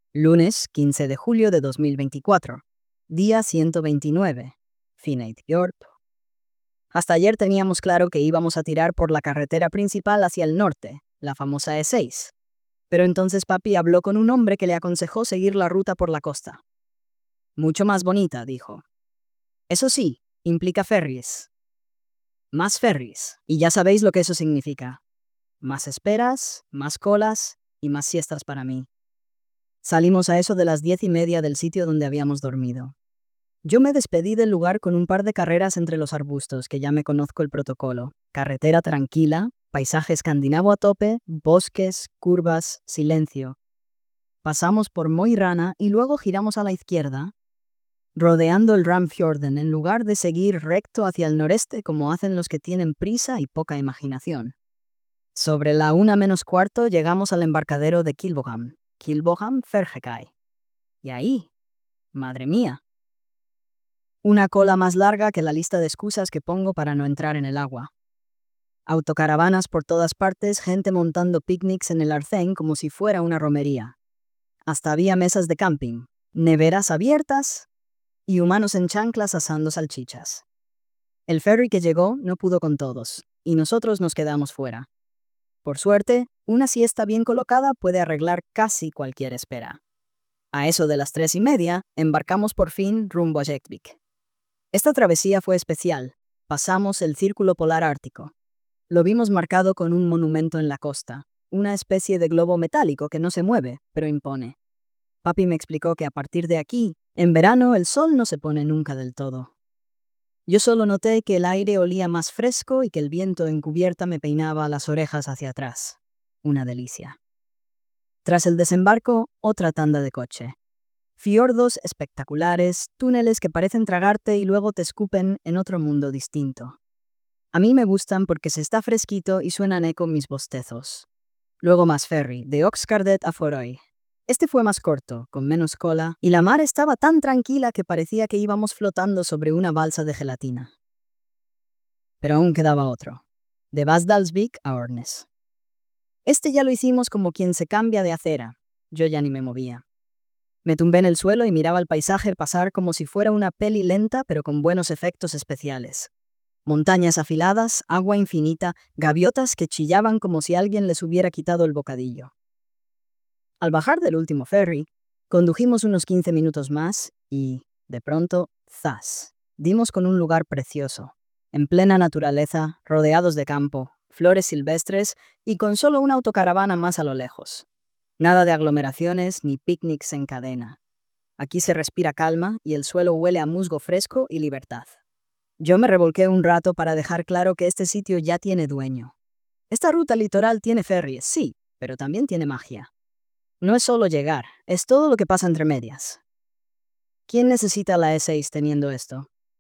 Lunes 15 de julio de 2024. Día 129. Finneyt Fjord. Hasta ayer teníamos claro que íbamos a tirar por la carretera principal hacia el norte, la famosa E6. Pero entonces papi habló con un hombre que le aconsejó seguir la ruta por la costa. Mucho más bonita, dijo. Eso sí, implica ferries. Más ferries. Y ya sabéis lo que eso significa. Más esperas, más colas y más siestas para mí. Salimos a eso de las 10:30 del sitio donde habíamos dormido. Yo me despedí del lugar con un par de carreras entre los arbustos, que ya me conozco el protocolo. Carretera tranquila, paisaje escandinavo a tope, bosques, curvas, silencio. Pasamos por Mo i Rana y luego giramos a la izquierda, rodeando el Ramfjorden en lugar de seguir recto hacia el noreste como hacen los que tienen prisa y poca imaginación. Sobre la 1:45 llegamos al embarcadero de Kilboham Fergekai. Y ahí, madre mía, una cola más larga que la lista de excusas que pongo para no entrar en el agua. Autocaravanas por todas partes, gente montando picnics en el arcén como si fuera una romería. Hasta había mesas de camping, neveras abiertas y humanos en chanclas asando salchichas. El ferry que llegó no pudo con todos, y nosotros nos quedamos fuera. Por suerte, una siesta bien colocada puede arreglar casi cualquier espera. A eso de las 3:30, embarcamos por fin rumbo a Jektvik. Esta travesía fue especial. Pasamos el Círculo Polar Ártico. Lo vimos marcado con un monumento en la costa, una especie de globo metálico que no se mueve, pero impone. Papi me explicó que a partir de aquí, en verano el sol no se pone nunca del todo. Yo solo noté que el aire olía más fresco y que el viento en cubierta me peinaba las orejas hacia atrás. Una delicia. Tras el desembarco, otra tanda de coche. Fiordos espectaculares, túneles que parecen tragarte y luego te escupen en otro mundo distinto. A mí me gustan porque se está fresquito y suenan eco mis bostezos. Luego más ferry, de Oxcardet a Foroy. Este fue más corto, con menos cola, y la mar estaba tan tranquila que parecía que íbamos flotando sobre una balsa de gelatina. Pero aún quedaba otro, de Vasdalsvik a Ornes. Este ya lo hicimos como quien se cambia de acera. Yo ya ni me movía. Me tumbé en el suelo y miraba el paisaje pasar como si fuera una peli lenta pero con buenos efectos especiales. Montañas afiladas, agua infinita, gaviotas que chillaban como si alguien les hubiera quitado el bocadillo. Al bajar del último ferry, condujimos unos 15 minutos más y, de pronto, ¡zas! Dimos con un lugar precioso, en plena naturaleza, rodeados de campo, flores silvestres y con solo una autocaravana más a lo lejos. Nada de aglomeraciones ni picnics en cadena. Aquí se respira calma y el suelo huele a musgo fresco y libertad. Yo me revolqué un rato para dejar claro que este sitio ya tiene dueño. Esta ruta litoral tiene ferries, sí, pero también tiene magia. No es solo llegar, es todo lo que pasa entre medias. ¿Quién necesita la E6 teniendo esto?